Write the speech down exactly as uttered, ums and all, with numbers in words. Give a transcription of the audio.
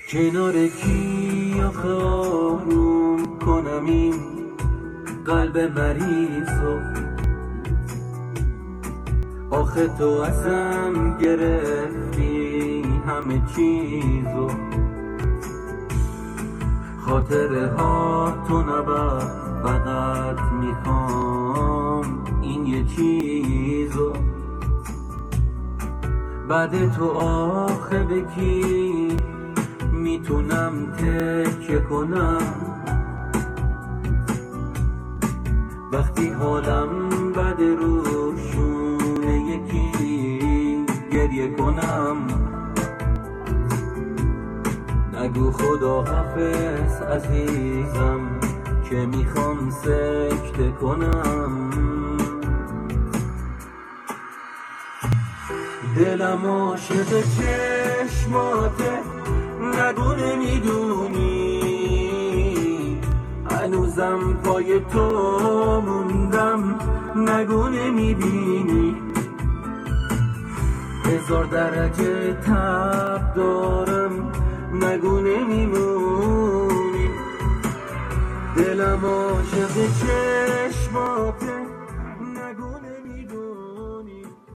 کنار کی آخه آروم کنم این قلب مریضو؟ آخه تو ازم گرفتی همه چیزو، خاطره ها تو نبر، فقط میخوام این یه چیزو. بعد تو آخه به کی میتونم تکیه کنم وقتی حالم بد روشونه یکی گریه کنم؟ نگو خدا حافظ عزیزم که میخوام سکته کنم. دلم عاشق چشماته، نگو نمیدونی هنوزم پای تو موندم، نگو نمیبینی هزار درجه تب دارم، نگو نمیمونی. دلم عاشق چشماته